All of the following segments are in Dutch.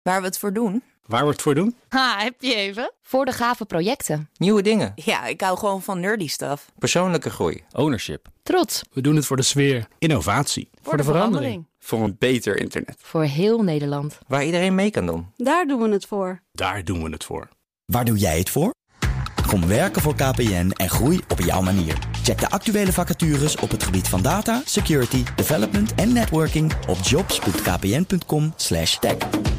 Waar we het voor doen? Waar we het voor doen? Heb je even? Voor de gave projecten. Nieuwe dingen. Ja, ik hou gewoon van nerdy stuff. Persoonlijke groei. Ownership. Trots. We doen het voor de sfeer. Innovatie. Voor de verandering. Voor een beter internet. Voor heel Nederland. Waar iedereen mee kan doen. Daar doen we het voor. Daar doen we het voor. Waar doe jij het voor? Kom werken voor KPN en groei op jouw manier. Check de actuele vacatures op het gebied van data, security, development en networking op jobs.kpn.com/tech.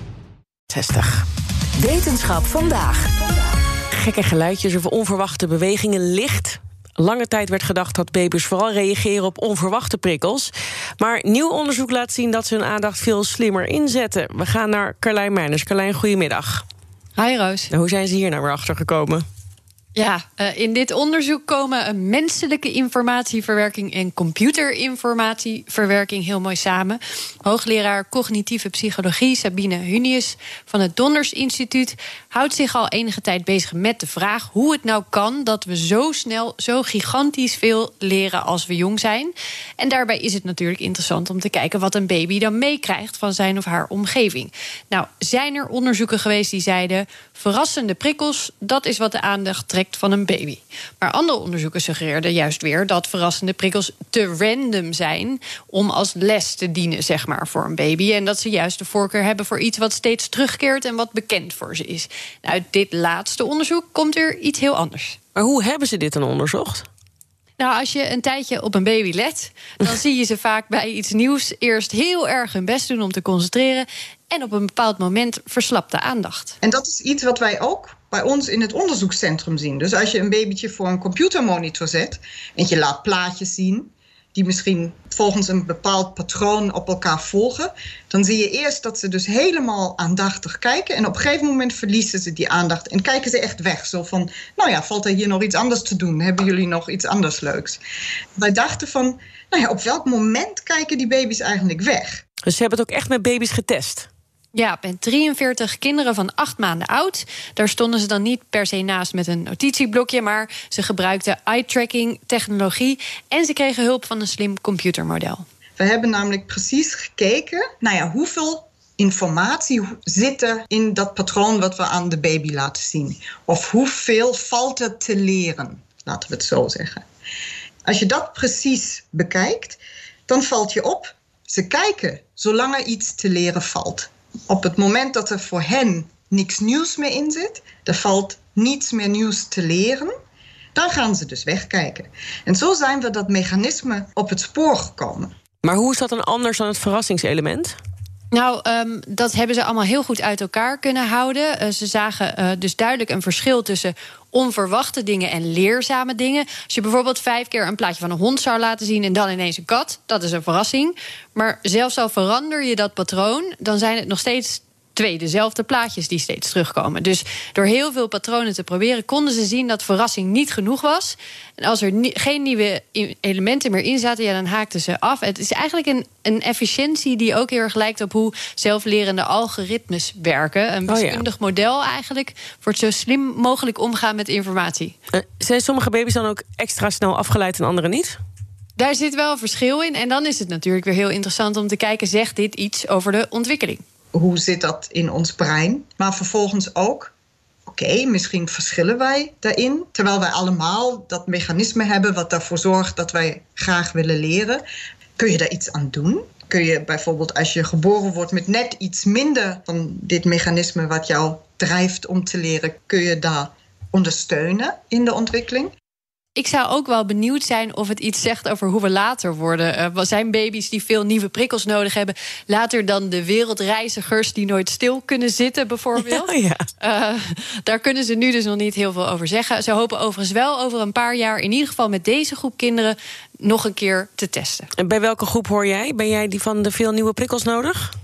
60. Wetenschap vandaag. Gekke geluidjes of onverwachte bewegingen licht. Lange tijd werd gedacht dat baby's vooral reageren op onverwachte prikkels. Maar nieuw onderzoek laat zien dat ze hun aandacht veel slimmer inzetten. We gaan naar Carlijn Meijners. Carlijn, goedemiddag. Hi Roos. Hoe zijn ze hier nou weer achter gekomen? Ja, in dit onderzoek komen menselijke informatieverwerking en computerinformatieverwerking heel mooi samen. Hoogleraar cognitieve psychologie Sabine Hunius van het Donders Instituut houdt zich al enige tijd bezig met de vraag hoe het nou kan dat we zo snel, zo gigantisch veel leren als we jong zijn. En daarbij is het natuurlijk interessant om te kijken wat een baby dan meekrijgt van zijn of haar omgeving. Nou, zijn er onderzoeken geweest die zeiden verrassende prikkels, dat is wat de aandacht trekt van een baby. Maar andere onderzoeken suggereerden juist weer dat verrassende prikkels te random zijn om als les te dienen, zeg maar, voor een baby. En dat ze juist de voorkeur hebben voor iets wat steeds terugkeert en wat bekend voor ze is. Nou, uit dit laatste onderzoek komt er iets heel anders. Maar hoe hebben ze dit dan onderzocht? Nou, als je een tijdje op een baby let, dan zie je ze vaak bij iets nieuws eerst heel erg hun best doen om te concentreren en op een bepaald moment verslapt de aandacht. En dat is iets wat wij ook bij ons in het onderzoekscentrum zien. Dus als je een babytje voor een computermonitor zet en je laat plaatjes zien die misschien volgens een bepaald patroon op elkaar volgen, dan zie je eerst dat ze dus helemaal aandachtig kijken en op een gegeven moment verliezen ze die aandacht en kijken ze echt weg. Zo van, nou ja, valt er hier nog iets anders te doen? Hebben jullie nog iets anders leuks? Wij dachten van, nou ja, op welk moment kijken die baby's eigenlijk weg? Dus ze hebben het ook echt met baby's getest? Ja, met 43 kinderen van 8 maanden oud. Daar stonden ze dan niet per se naast met een notitieblokje, maar ze gebruikten eye-tracking technologie en ze kregen hulp van een slim computermodel. We hebben namelijk precies gekeken, nou ja, hoeveel informatie zit er in dat patroon wat we aan de baby laten zien. Of hoeveel valt er te leren, laten we het zo zeggen. Als je dat precies bekijkt, dan valt je op, ze kijken zolang er iets te leren valt. Op het moment dat er voor hen niks nieuws meer in zit, er valt niets meer nieuws te leren, dan gaan ze dus wegkijken. En zo zijn we dat mechanisme op het spoor gekomen. Maar hoe is dat dan anders dan het verrassingselement? Nou, dat hebben ze allemaal heel goed uit elkaar kunnen houden. Ze zagen dus duidelijk een verschil tussen onverwachte dingen en leerzame dingen. Als je bijvoorbeeld 5 keer een plaatje van een hond zou laten zien en dan ineens een kat, dat is een verrassing. Maar zelfs al verander je dat patroon, dan zijn het nog steeds 2 dezelfde plaatjes die steeds terugkomen. Dus door heel veel patronen te proberen konden ze zien dat verrassing niet genoeg was. En als er geen nieuwe elementen meer in zaten, ja, dan haakten ze af. Het is eigenlijk een efficiëntie die ook heel erg lijkt op hoe zelflerende algoritmes werken. Een wiskundig model eigenlijk voor het zo slim mogelijk omgaan met informatie. Zijn sommige baby's dan ook extra snel afgeleid en andere niet? Daar zit wel een verschil in. En dan is het natuurlijk weer heel interessant om te kijken, zegt dit iets over de ontwikkeling? Hoe zit dat in ons brein? Maar vervolgens ook, oké, misschien verschillen wij daarin. Terwijl wij allemaal dat mechanisme hebben wat ervoor zorgt dat wij graag willen leren. Kun je daar iets aan doen? Kun je bijvoorbeeld als je geboren wordt met net iets minder van dit mechanisme wat jou drijft om te leren, kun je daar ondersteunen in de ontwikkeling? Ik zou ook wel benieuwd zijn of het iets zegt over hoe we later worden. Zijn baby's die veel nieuwe prikkels nodig hebben later dan de wereldreizigers die nooit stil kunnen zitten, bijvoorbeeld? Ja. Daar kunnen ze nu dus nog niet heel veel over zeggen. Ze hopen overigens wel over een paar jaar, in ieder geval met deze groep kinderen, nog een keer te testen. En bij welke groep hoor jij? Ben jij die van de veel nieuwe prikkels nodig?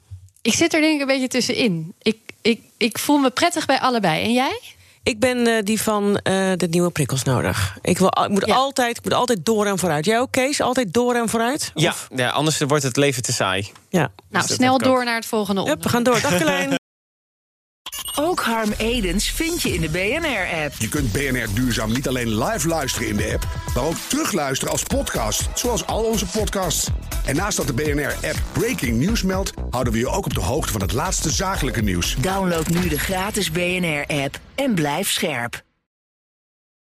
Ik zit er denk ik een beetje tussenin. Ik voel me prettig bij allebei. En jij? Ik ben die van de nieuwe prikkels nodig. Ik moet altijd door en vooruit. Jij ook, Kees? Altijd door en vooruit? Ja, anders wordt het leven te saai. Ja. Nou, snel door naar het volgende onderwerp. We gaan door. Dag, Carlijn. Ook Harm Edens vind je in de BNR-app. Je kunt BNR Duurzaam niet alleen live luisteren in de app, maar ook terugluisteren als podcast, zoals al onze podcasts. En naast dat de BNR-app Breaking News meldt, houden we je ook op de hoogte van het laatste zakelijke nieuws. Download nu de gratis BNR-app en blijf scherp.